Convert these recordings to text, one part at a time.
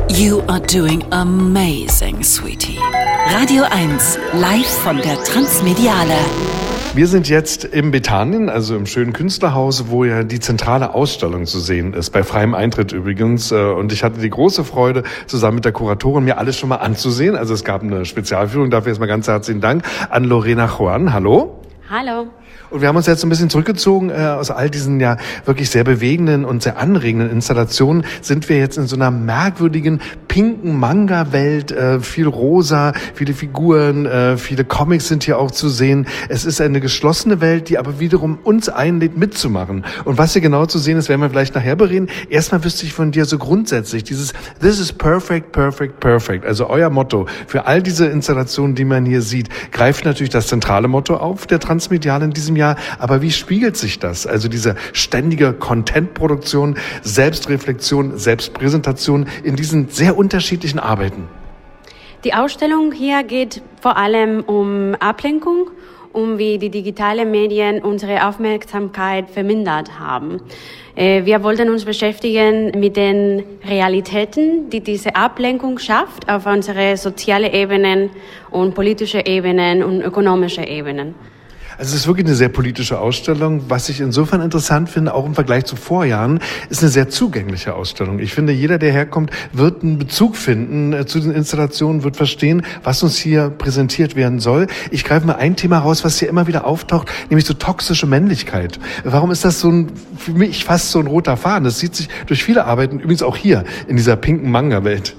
You are doing amazing, sweetie. Radio 1, live von der Transmediale. Wir sind jetzt im Bethanien, also im schönen Künstlerhaus, wo ja die zentrale Ausstellung zu sehen ist, bei freiem Eintritt übrigens. Und ich hatte die große Freude, zusammen mit der Kuratorin mir alles schon mal anzusehen. Also es gab eine Spezialführung, dafür erstmal ganz herzlichen Dank an Lorena Juan. Hallo. Hallo. Und wir haben uns jetzt ein bisschen zurückgezogen aus all diesen ja wirklich sehr bewegenden und sehr anregenden Installationen. Sind wir jetzt in so einer merkwürdigen pinken Manga-Welt, viel rosa, viele Figuren, viele Comics sind hier auch zu sehen. Es ist eine geschlossene Welt, die aber wiederum uns einlädt, mitzumachen. Und was hier genau zu sehen ist, werden wir vielleicht nachher bereden. Erstmal wüsste ich von dir so grundsätzlich dieses This is perfect, perfect, perfect. Also euer Motto für all diese Installationen, die man hier sieht, greift natürlich das zentrale Motto auf der Transmediale in diesem Jahr. Aber wie spiegelt sich das? Also diese ständige Content-Produktion, Selbstreflexion, Selbstpräsentation in diesen sehr unterschiedlichen Arbeiten. Die Ausstellung hier geht vor allem um Ablenkung, um wie die digitalen Medien unsere Aufmerksamkeit vermindert haben. Wir wollten uns beschäftigen mit den Realitäten, die diese Ablenkung schafft auf unsere soziale Ebenen und politische Ebenen und ökonomische Ebenen. Also es ist wirklich eine sehr politische Ausstellung. Was ich insofern interessant finde, auch im Vergleich zu Vorjahren, ist eine sehr zugängliche Ausstellung. Ich finde, jeder, der herkommt, wird einen Bezug finden zu den Installationen, wird verstehen, was uns hier präsentiert werden soll. Ich greife mal ein Thema raus, was hier immer wieder auftaucht, nämlich so toxische Männlichkeit. Warum ist das für mich fast so ein roter Faden? Das zieht sich durch viele Arbeiten, übrigens auch hier in dieser pinken Manga-Welt.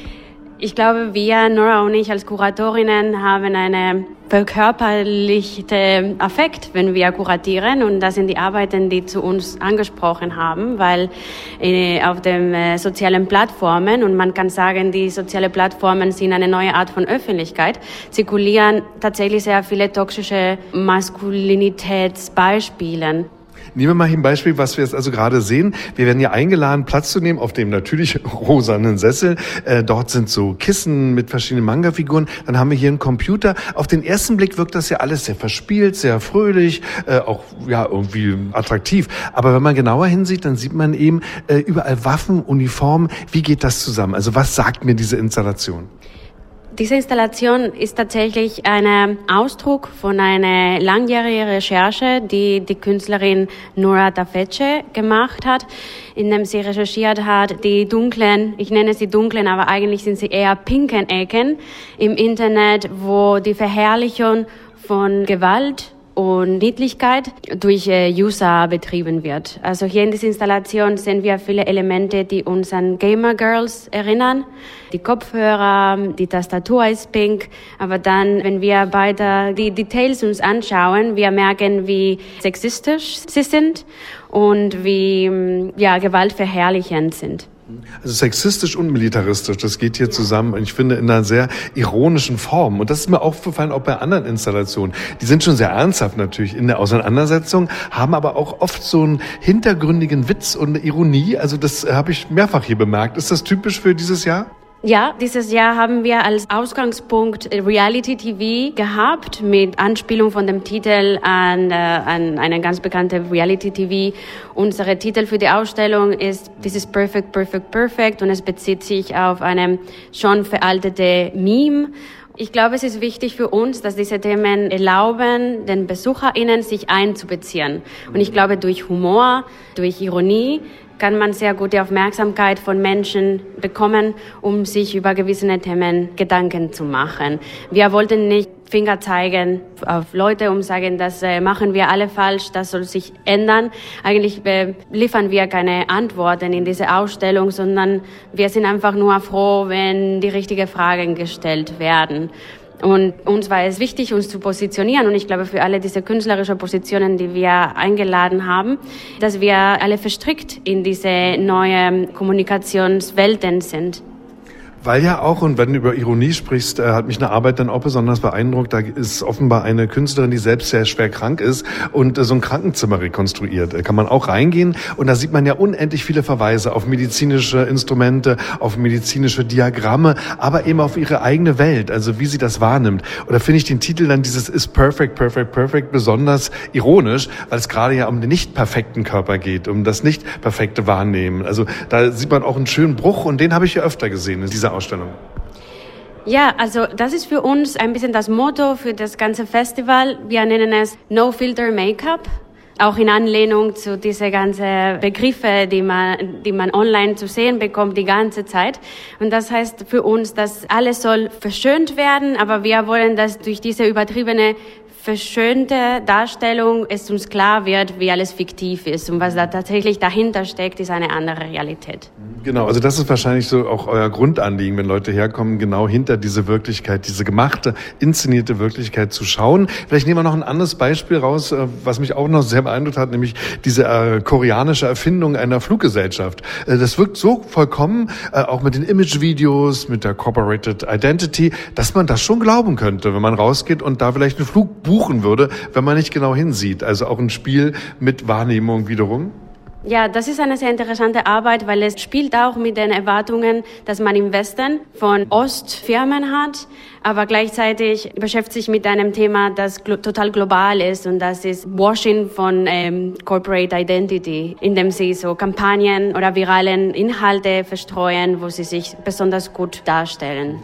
Ich glaube, wir, Nora und ich als Kuratorinnen, haben eine verkörperlichte Affekt, wenn wir kuratieren. Und das sind die Arbeiten, die zu uns angesprochen haben, weil auf den sozialen Plattformen, und man kann sagen, die sozialen Plattformen sind eine neue Art von Öffentlichkeit, zirkulieren tatsächlich sehr viele toxische Maskulinitätsbeispiele. Nehmen wir mal hier ein Beispiel, was wir jetzt also gerade sehen. Wir werden ja eingeladen, Platz zu nehmen auf dem natürlich rosanen Sessel. Dort sind so Kissen mit verschiedenen Manga-Figuren. Dann haben wir hier einen Computer. Auf den ersten Blick wirkt das ja alles sehr verspielt, sehr fröhlich, auch ja irgendwie attraktiv. Aber wenn man genauer hinsieht, dann sieht man eben überall Waffen, Uniformen. Wie geht das zusammen? Also was sagt mir diese Installation? Diese Installation ist tatsächlich ein Ausdruck von einer langjährigen Recherche, die die Künstlerin Nora Tafece gemacht hat, indem sie recherchiert hat, die dunklen, ich nenne sie dunklen, aber eigentlich sind sie eher pinken Ecken im Internet, wo die Verherrlichung von Gewalt und Niedlichkeit durch User betrieben wird. Also hier in dieser Installation sehen wir viele Elemente, die uns an Gamer Girls erinnern. Die Kopfhörer, die Tastatur ist pink, aber dann, wenn wir weiter die Details uns anschauen, wir merken, wie sexistisch sie sind und wie gewaltverherrlichend sind. Also sexistisch und militaristisch, das geht hier zusammen. Und ich finde in einer sehr ironischen Form. Und das ist mir aufgefallen, auch bei anderen Installationen. Die sind schon sehr ernsthaft natürlich in der Auseinandersetzung, haben aber auch oft so einen hintergründigen Witz und eine Ironie. Also das habe ich mehrfach hier bemerkt. Ist das typisch für dieses Jahr? Ja, dieses Jahr haben wir als Ausgangspunkt Reality TV gehabt, mit Anspielung von dem Titel an eine ganz bekannte Reality TV. Unsere Titel für die Ausstellung ist This is Perfect, Perfect, Perfect, und es bezieht sich auf eine schon veraltete Meme. Ich glaube, es ist wichtig für uns, dass diese Themen erlauben, den BesucherInnen sich einzubeziehen. Und ich glaube, durch Humor, durch Ironie kann man sehr gute Aufmerksamkeit von Menschen bekommen, um sich über gewisse Themen Gedanken zu machen. Wir wollten nicht Finger zeigen auf Leute, um zu sagen, das machen wir alle falsch, das soll sich ändern. Eigentlich liefern wir keine Antworten in dieser Ausstellung, sondern wir sind einfach nur froh, wenn die richtigen Fragen gestellt werden. Und uns war es wichtig, uns zu positionieren. Und ich glaube, für alle diese künstlerischen Positionen, die wir eingeladen haben, dass wir alle verstrickt in diese neuen Kommunikationswelten sind. Weil ja auch, und wenn du über Ironie sprichst, hat mich eine Arbeit dann auch besonders beeindruckt. Da ist offenbar eine Künstlerin, die selbst sehr schwer krank ist und so ein Krankenzimmer rekonstruiert. Da kann man auch reingehen und da sieht man ja unendlich viele Verweise auf medizinische Instrumente, auf medizinische Diagramme, aber eben auf ihre eigene Welt, also wie sie das wahrnimmt. Und da finde ich den Titel dann dieses Is Perfect, Perfect, Perfect besonders ironisch, weil es gerade ja um den nicht perfekten Körper geht, um das nicht perfekte Wahrnehmen. Also da sieht man auch einen schönen Bruch und den habe ich ja öfter gesehen in dieser Ausstellung. Ja, also das ist für uns ein bisschen das Motto für das ganze Festival. Wir nennen es No Filter Make-up, auch in Anlehnung zu diese ganzen Begriffe, die man online zu sehen bekommt die ganze Zeit. Und das heißt für uns, dass alles soll verschönt werden, aber wir wollen, dass durch diese übertriebene verschönte Darstellung es uns klar wird, wie alles fiktiv ist und was da tatsächlich dahinter steckt, ist eine andere Realität. Genau, also das ist wahrscheinlich so auch euer Grundanliegen, wenn Leute herkommen, genau hinter diese Wirklichkeit, diese gemachte, inszenierte Wirklichkeit zu schauen. Vielleicht nehmen wir noch ein anderes Beispiel raus, was mich auch noch sehr beeindruckt hat, nämlich diese koreanische Erfindung einer Fluggesellschaft. Das wirkt so vollkommen, auch mit den Imagevideos, mit der Corporate Identity, dass man das schon glauben könnte, wenn man rausgeht und da vielleicht einen Flug buchen würde, wenn man nicht genau hinsieht. Also auch ein Spiel mit Wahrnehmung wiederum. Ja, das ist eine sehr interessante Arbeit, weil es spielt auch mit den Erwartungen, dass man im Westen von Ostfirmen hat, aber gleichzeitig beschäftigt sich mit einem Thema, das total global ist und das ist Washing von Corporate Identity, indem sie so Kampagnen oder viralen Inhalte verstreuen, wo sie sich besonders gut darstellen.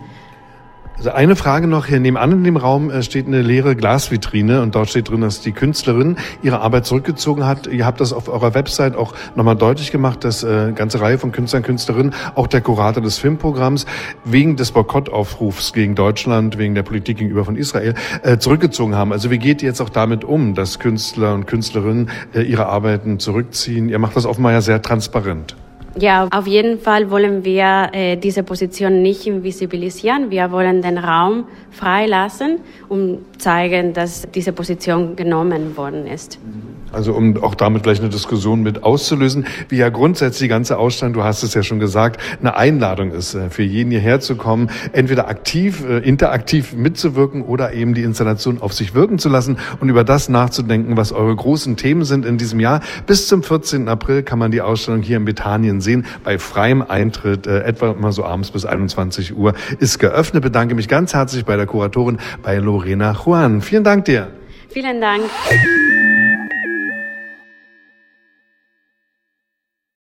Also eine Frage noch, hier nebenan in dem Raum steht eine leere Glasvitrine und dort steht drin, dass die Künstlerin ihre Arbeit zurückgezogen hat. Ihr habt das auf eurer Website auch nochmal deutlich gemacht, dass eine ganze Reihe von Künstlern, Künstlerinnen, auch der Kurator des Filmprogramms, wegen des Boykottaufrufs gegen Deutschland, wegen der Politik gegenüber von Israel, zurückgezogen haben. Also wie geht ihr jetzt auch damit um, dass Künstler und Künstlerinnen ihre Arbeiten zurückziehen? Ihr macht das offenbar ja sehr transparent. Ja, auf jeden Fall wollen wir diese Position nicht invisibilisieren. Wir wollen den Raum freilassen, um zeigen, dass diese Position genommen worden ist. Also um auch damit gleich eine Diskussion mit auszulösen, wie ja grundsätzlich die ganze Ausstellung, du hast es ja schon gesagt, eine Einladung ist, für jeden hierher zu kommen, entweder aktiv, interaktiv mitzuwirken oder eben die Installation auf sich wirken zu lassen und über das nachzudenken, was eure großen Themen sind in diesem Jahr. Bis zum 14. April kann man die Ausstellung hier in Bethanien sehen, bei freiem Eintritt, etwa mal so abends bis 21 Uhr ist geöffnet. Bedanke mich ganz herzlich bei der Kuratorin, bei Lorena Juan. Vielen Dank dir. Vielen Dank.